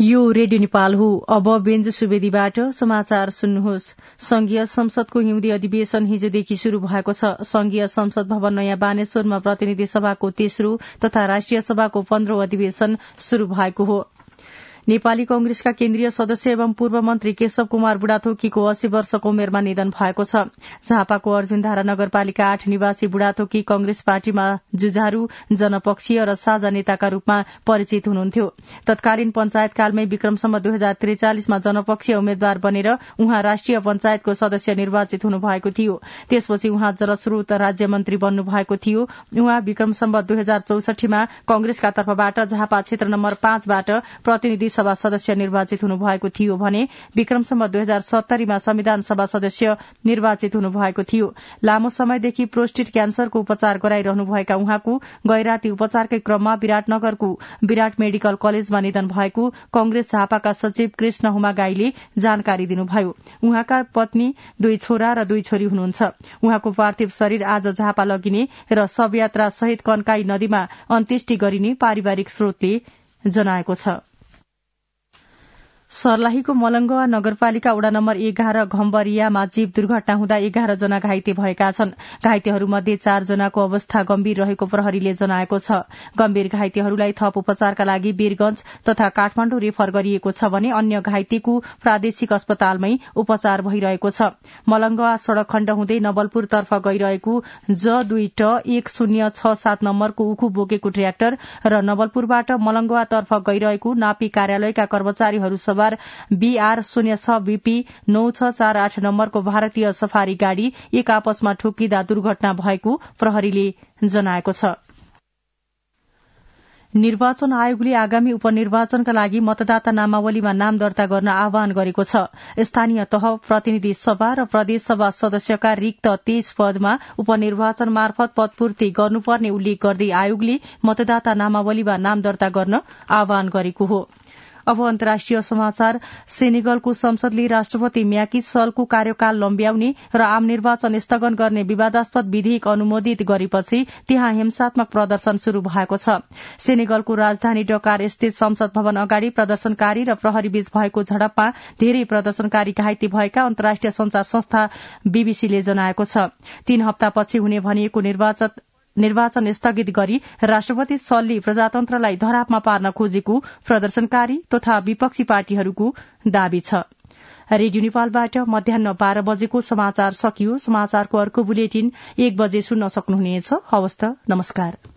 यो रेडियो नेपाल हो। अब बेन्जु सुवेदीबाट समाचार सुन्नुहोस्। संघीय संसदको हिउँदे अधिवेशन हिजोदेखि शुरू भएको छ। संघीय संसद भवन नयाँ बानेश्वरमा प्रतिनिधि सभाको तेस्रो तथा राष्ट्रिय सभाको 15औं अधिवेशन शुरू भएको हो। नेपाली कंग्रेसका केन्द्रीय सदस्य एवं पूर्व मन्त्री केशव कुमार बुढाथोकीको 80 वर्षको उमेरमा निधन भएको छ। झापाको अर्जुनधारा नगरपालिका 8 निवासी बुढाथोकी कंग्रेस पार्टीमा जुझारू, जनपक्षीय र साझा नेताका रूपमा परिचित हुनुहुन्थ्यो। तत्कालीन पञ्चायतकालमै विक्रमसम्म 2043 मा जनपक्षीय उम्मेद्वार बनेर उहाँ राष्ट्रिय पञ्चायतको सदस्य निर्वाचित हुनुभएको थियो। त्यसपछि उहाँ जलस्रोत राज्य मन्त्री बन्नु भएको थियो। उहाँ विक्रमसम्म 2064 मा कंग्रेसका तर्फबाट झापा क्षेत्र नम्बर 5 बाट प्रतिनिधि सभा सदस्य निर्वाचित हुनुभएको थियो भने विक्रमसम्म 2070 मा संविधान सभा सदस्य निर्वाचित हुनुभएको थियो। लामो समयदेखि प्रोस्टेट क्यान्सरको उपचार गराइरहनुभएका उहाँको गैराती उपचारकै क्रममा विराटनगरको विराट मेडिकल कलेजमा निधन भएको कंग्रेस झापाका सचिव कृष्ण हुमागाईले जानकारी दिनुभयो। उहाँका पत्नी 2 छोरा र 2 छोरी हुनुहुन्छ। उहाँको पार्थिव शरीर आज झापा लगिने र शवयात्रा सहित कन्काई नदीमा अन्त्येष्टि गरिने पारिवारिक स्रोतले जनाएको छ। सर्लाहीको मलंगवा नगरपालिका वडा नम्बर 11 घम्बरियामा जीव दुर्घटना हुँदा 11 जना घाइते भएका छन्। घाइतेहरूमध्ये 4 जनाको अवस्था गम्भीर रहेको प्रहरीले जनाएको छ। गम्भीर घाइतेहरूलाई थप उपचारका लागि वीरगंज तथा काठमाण्डु रेफर गरिएको छ भने अन्य घाइतेको प्रादेशिक अस्पतालमै उपचार भइरहेको छ। मलंगवा सड़क खण्ड हुँदै नवलपुर तर्फ गइरहेको J2T1067 नम्बरको उखु बोकेको ट्र्याक्टर र नवलपुरबाट मलंगवा तर्फ गइरहेको नापी कार्यालयका कर्मचारीहरू सवार BR06BP 9648 नम्बरको भारतीय सफारी गाड़ी एक आपसमा ठोकिँदा दुर्घटना भएको प्रहरीले जनाएको छ। निर्वाचन आयोगले आगामी उपनिर्वाचनका लागि मतदाता नामावलीमा नाम दर्ता गर्न आह्वान गरेको छ। स्थानीय तह, प्रतिनिधि सभा र प्रदेश सभा सदस्यका रिक्त 23 पदमा उपनिर्वाचन मार्फत पदपूर्ति गर्नुपर्ने उल्लेख गर्दै आयोगले मतदाता नामावलीमा नाम दर्ता गर्न आह्वान गरेको हो। अब अन्तर्राष्ट्रिय समाचार। सेनेगलको संसदले राष्ट्रपति म्याकी सलको कार्यकाल लम्ब्याउने र आम निर्वाचन स्थगन गर्ने विवादास्पद विधेयक अनुमोदित गरेपछि त्यहाँ हिंसात्मक प्रदर्शन शुरू भएको छ। सेनेगलको राजधानी डकार स्थित संसद भवन अगाडि प्रदर्शनकारी र प्रहरीबीच भएको झडपमा धेरै प्रदर्शनकारी घाइते भएका अन्तर्राष्ट्रिय संचार संस्था बीबीसीले जनाएको छ। 3 हप्तापछि हुने भनिएको निर्वाचन स्थगित गरी राष्ट्रपति सलले प्रजातन्त्रलाई धरापमा पार्न खोजेको प्रदर्शनकारी तथा विपक्षी पार्टीहरूको दावी छ। रेडियो नेपालबाट मध्याह्न 12 बजेको समाचार सकियो। समाचारको अर्को बुलेटिन 1 बजे सुन्न सक्नुहुनेछ। हवस् त, नमस्कार।